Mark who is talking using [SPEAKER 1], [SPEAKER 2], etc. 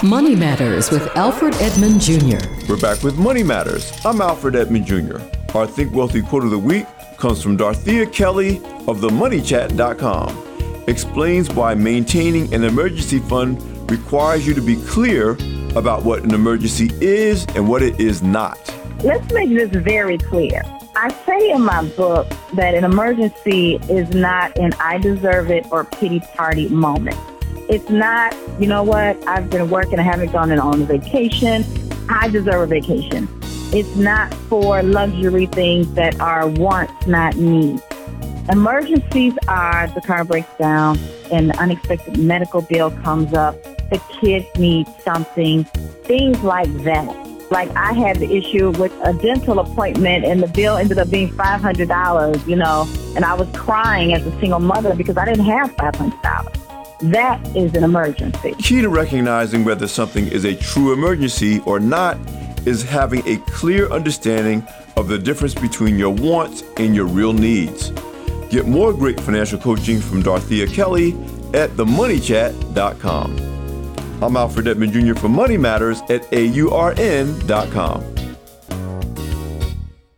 [SPEAKER 1] Money Matters with Alfred Edmond Jr.
[SPEAKER 2] We're back with Money Matters. I'm Alfred Edmond Jr. Our Think Wealthy quote of the week comes from Dorothea Kelly of themoneychat.com. Explains why maintaining an emergency fund requires you to be clear about what an emergency is and what it is not.
[SPEAKER 3] Let's make this very clear. I say in my book that an emergency is not an I deserve it or pity party moment. It's not, you know what, I've been working, I haven't gone on a vacation, I deserve a vacation. It's not for luxury things that are wants, not needs. Emergencies are the car breaks down, an unexpected medical bill comes up, the kids need something, things like that. Like I had the issue with a dental appointment and the bill ended up being $500, and I was crying as a single mother because I didn't have $500. That is an emergency.
[SPEAKER 2] Key to recognizing whether something is a true emergency or not is having a clear understanding of the difference between your wants and your real needs. Get more great financial coaching from Dorothea Kelly at themoneychat.com. I'm Alfred Edmond Jr. for Money Matters at AURN.com.